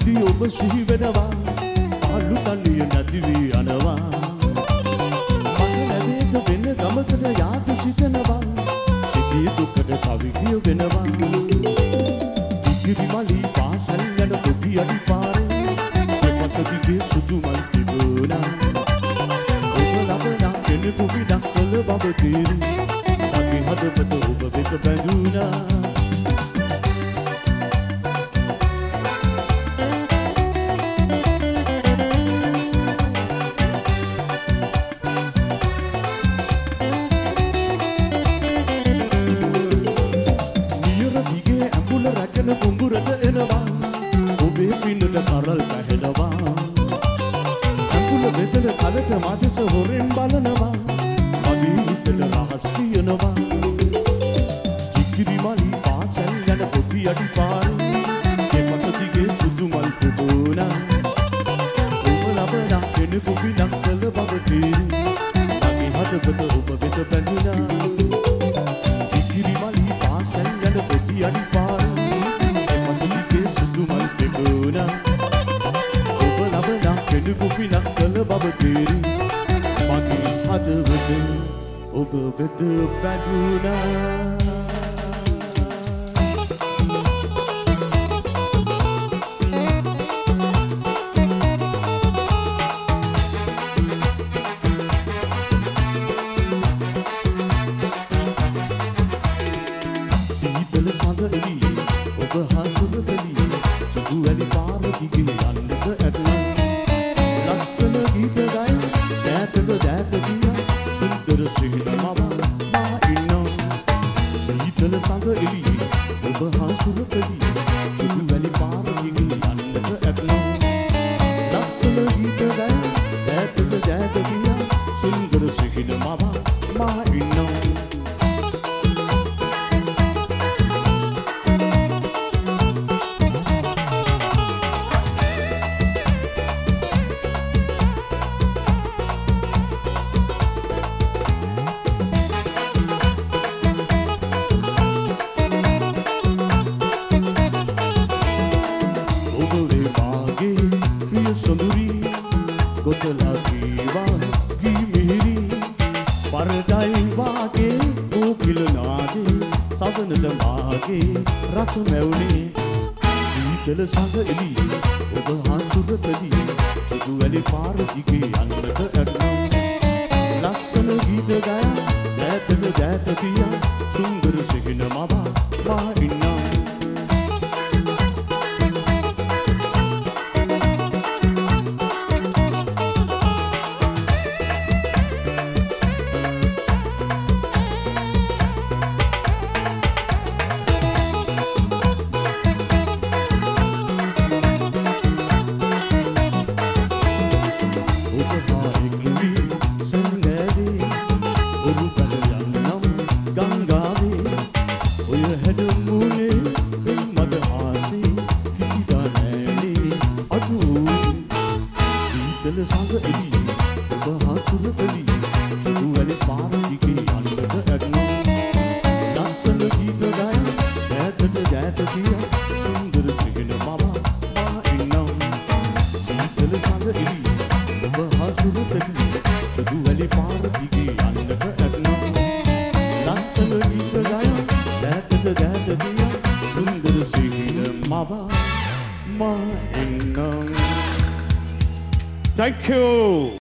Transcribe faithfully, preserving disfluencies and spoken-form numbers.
පොඩි ඔබ සිහි වෙනවා පාළු තනිය නැති වී යනවා මට නැවේද වෙන ගමකට යාද සිතනවා සිටිය දුකට කවි කියවෙනවා ඉගිරිමලි පාසල් යන පොඩි අඩිපාරේ දෙපස දිගේ සුදු මල් තිබුණා ඔබ ලබනා කෙනෙකු විඩක් කළ බව තේරි මගේ හදවත ඔබ වෙත බැඳුණා රැකෙන කුඹුරට එනවා ඔබේ පින්නට කරල් පැහෙනවා අඟුල බෙදල කලට මදස හොරෙන් බලනවා මගේ හිතට රහස් කියනවා කිකිරිමලි පාසල් යන පොඩි අඩිපාරේ දෙපස දිගේ සුදු මල් පුබුණා ඔබ ලබනා කෙනෙකු විනක් කළ බව තේරි මගේ හදවත ඔබ වෙත බැඳුණා කිකිරිමලි පාසල් යන පොඩි අඩිපාරේ ඔබ ලබනා කෙනෙකු පිනක් කළ බව තේරි මගේ හදවත ඔබ වෙත බැඳුණා සීතල සඳ එළියේ ඔබ හා සුරතලියේ සුදු වැලි පාර දිගේ යන්නට ඇතනම් ලස්සන ගීත ගයි දෑතට දෑත කියා සුන්දර සිහින මම මා ඉන්නවා සීතල සඳ එළියේ ඔබ හා සුරතලියේ සුදු වැලි පාර දිගේ යන්නට ඇතනම් ලස්සන ගීත ගයි දෑතට දෑත කියා සුන්දර සිහින මම මා ඉන්නවා ගොතලා කීවා ගී මිහිරි පරදයි වාගේ ඕකිල නාදේ සවනට මාගේ රස මැවුනේ සීතල සඳ එළියේ ඔබ හා සුරතලියේ සුදු වැලි පාර දිගේ යන්නට ඇතනම් ලස්සන ගීත ගයා දෑතට දෑත කියා සුන්දර සිහින මම මා ඉන්නවා සඳ එළියේ ඔබ හා සුරතලියේ සුදු වැලි පාර දිගේ යන්නට ඇතනම් ලස්සන ගීත ගයි දෑතට දෑත කියා සුන්දර සිහින මම මා ඉන්නවා සීතල සඳ එළියේ ඔබ හා සුරතලියේ සුදු වැලි පාර දිගේ යන්නට ඇතනම් ලස්සන ගීත ගයි දෑතට දෑත කියා සුන්දර සිහින මම මා ඉන්නවා Thank you.